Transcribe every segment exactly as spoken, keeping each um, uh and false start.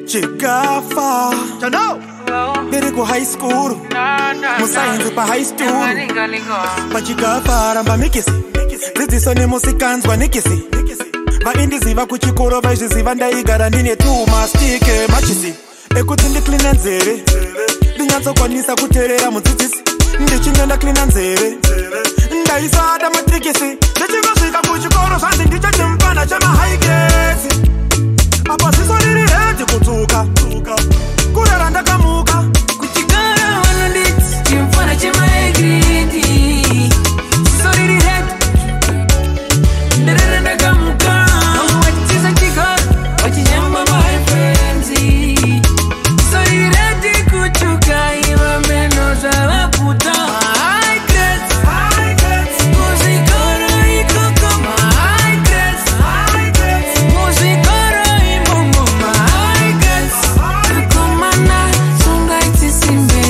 Chigafa Chano Biri ku high school Musayenzi pa high school Pa chigafa ramba mikisi Ziziso ni musikanzwa nikisi Va indiziva kuchikoro va iziziva ndaigara ndine tu mastike machisi Ekuti ndi clean nzere Ndinyatso kwanisa kuterera mudzidzisi Ndichinenda clean nzere Ndaisada matrikisi Ndichingosvika kuchikoro zvanzi ndicho chimpana chama high grades Apa siso riri heti kutsuka Kurara ndakamuka Kuchikoro wanonditi chimpana chama high grades Siso riri heti Ndarara ndakamuka Wachisa chikoro Wachinyamba my friends Siso riri heti kuchuka Iwa meno za waputa High grades High grades Muzikoro ikokoma High grades High grades Muzikoro imongoma High grades Kukomana Sunga itisimbe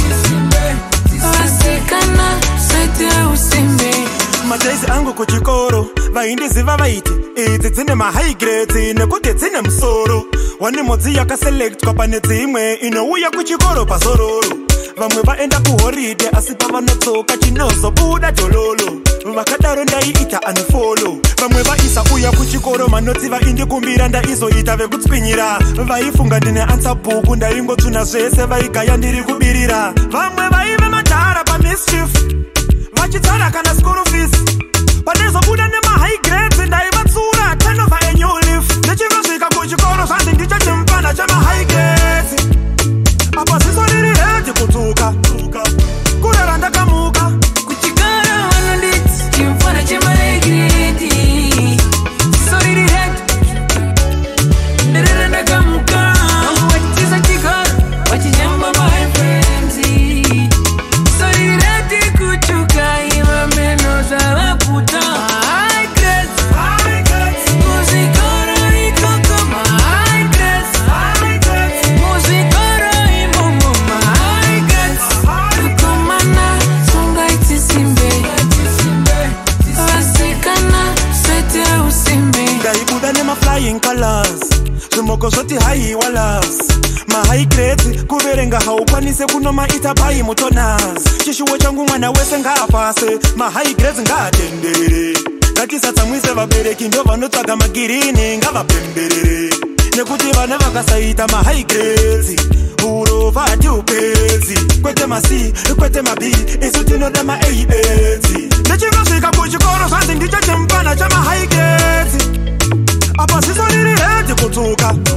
Wasikana Saite usimbe Majaisi angu kuchikoro Vaindiziva vaiti Idzi dzine ma high grades Nekuti dzine musoro Wani modzi yakaselect Kwa pane dzimwe Inouya kuchikoro pasororo Vamwe vaenda kuhoride Asi pavanotsoka chinozo buda jololo Vakadaro ndaiita unfollow Vamwe vaisa uya kuchikoro Manotsi vaindi kumbira ndaizoita vekutsvinyira Vaifunga ndine answer bhuku Ndaingotsuna zvese vaigaya ndiri kubirira Vamwe vaive madhara pa mischief Vachitsara kana school fees Panezobuda nema high grades Ndaivatsura ten over annual leave Ndichingosvika kuchikoro zvanzi ndicho chimpana chama high grades Apa siso riri heti kutsuka Kurara ndakamuka Kuchikoro wanonditi chimpana chama high grades Siso riri heti Ndarara ndakamuka Wachisa chikoro Wachinyamba my friends Siso riri heti kuchuka Iwa meno za waputa High grades High grades Muzikoro ikokoma High grades High grades Muzikoro imongoma High grades Kukomana Sunga itisimbe Wasikana Saite usimbe Ndaibuda nema flying colors Zvimoko zvoti high wallers Ma high grades kuverenga haukwanise kunomaita pai mutonas Chishuwo changu mwana wese ngaapase Ma high grades ngaatenderere Ngatisatsamwise vabereki ndo vanotsvaga magirini ngavapemberere Nekuti vana vakasaita ma high grades Urova hati upedzi Kwete ma C, kwete ma B Isu tinoda ma A bedzi Ndichingosvika kuchikoro zvanzi ndicho chimpana chama high grades Apa siso riri heti kutsuka